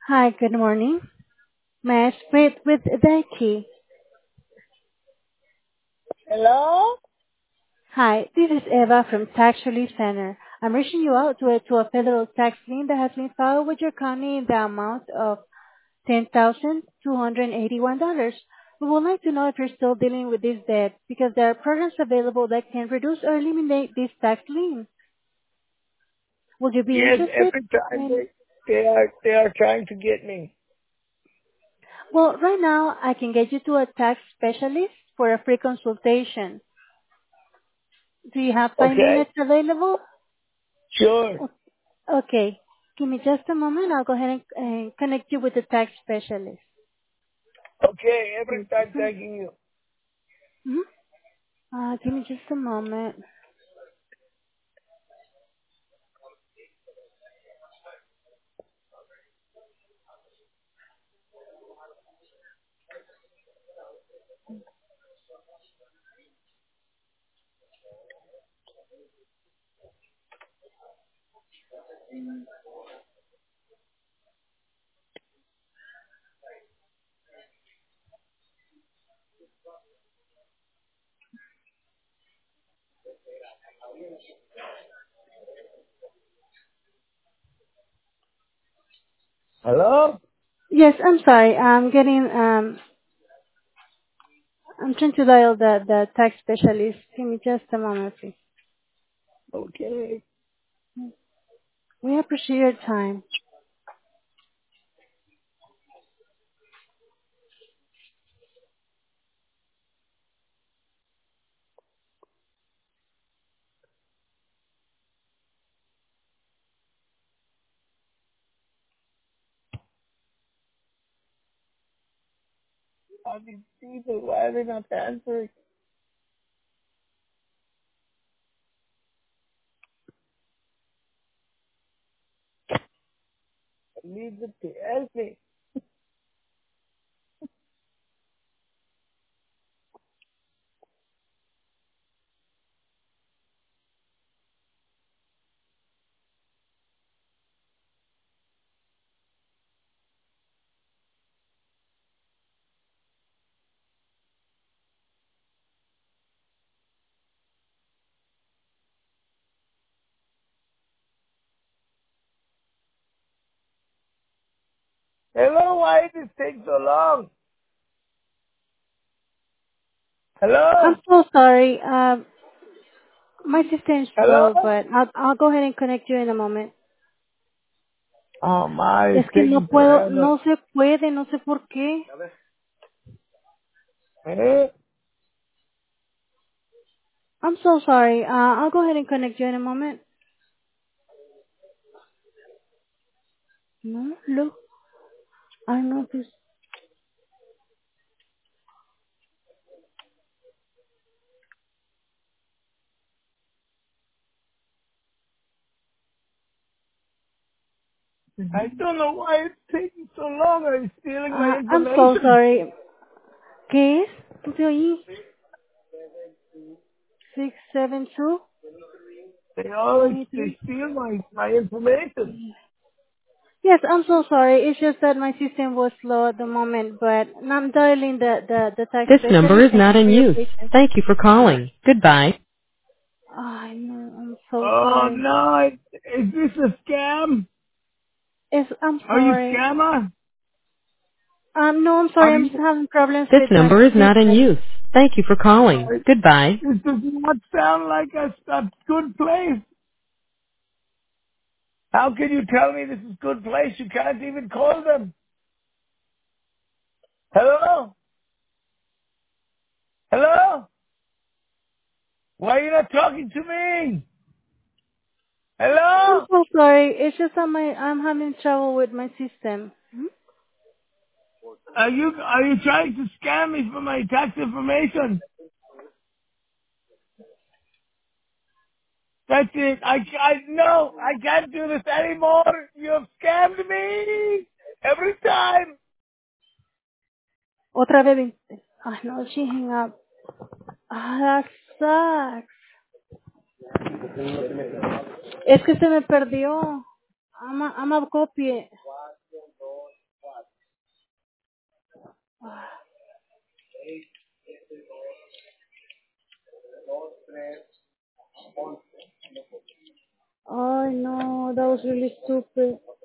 Hi, good morning. May I speak with Becky? Hello? Hi, this is Eva from Tax Relief Center. I'm reaching you out to a federal tax lien that has been filed with your county in the amount of $10,281. We would like to know if you're still dealing with this debt because there are programs available that can reduce or eliminate this tax lien. Would you be Yes, interested every time in? they are trying to get me. Well, right now I can get you to a tax specialist for a free consultation. Do you have 5 minutes Okay? available? Sure. Okay. Give me just a moment. I'll go ahead and connect you with the tax specialist. Okay, every time thanking you. Mhm. Give me just a moment. Hello? Yes, I'm sorry. I'm trying to dial the tax specialist. Give me just a moment, please. Okay. We appreciate your time. All these people, why are they not answering? I need them to help me. Hello, why did this take so long? I'm Hello? so sorry. My system is Hello? slow, but I'll go ahead and connect you in a moment. Oh my, Es it's que no taking puedo, forever. no se puede, no sé por qué. Eh? I'm so sorry. I'll go ahead and connect you in a moment. No, look, I don't know if it's I don't know why it's taking so long. Are you stealing my I'm so information? sorry. ¿Qué es? ¿Tú te oí? 672 They steal my information. Yes, I'm so sorry. It's just that my system was slow at the moment, but I'm dialing the tax This number specialist. is Thank not you for in your use. patience. Thank you for calling. Goodbye. I know. I'm so Oh sorry. no, is this a scam? I'm Are you sorry. scammer? No, I'm sorry. Are I'm you? just having problems This with my number is not in system. use. Thank you for calling. Goodbye. This does not sound like a good place. How can you tell me this is a good place? You can't even call them. Hello? Hello? Why are you not talking to me? I'm Hello? so sorry. It's just that I'm having trouble with my system. Are you trying to scam me for my tax information? That's it. No, I can't do this anymore. You have scammed me every time. Otra vez. Ay, no, she hang up. That sucks. Es que se me perdió. I'm a copy. Oh no, that was really stupid.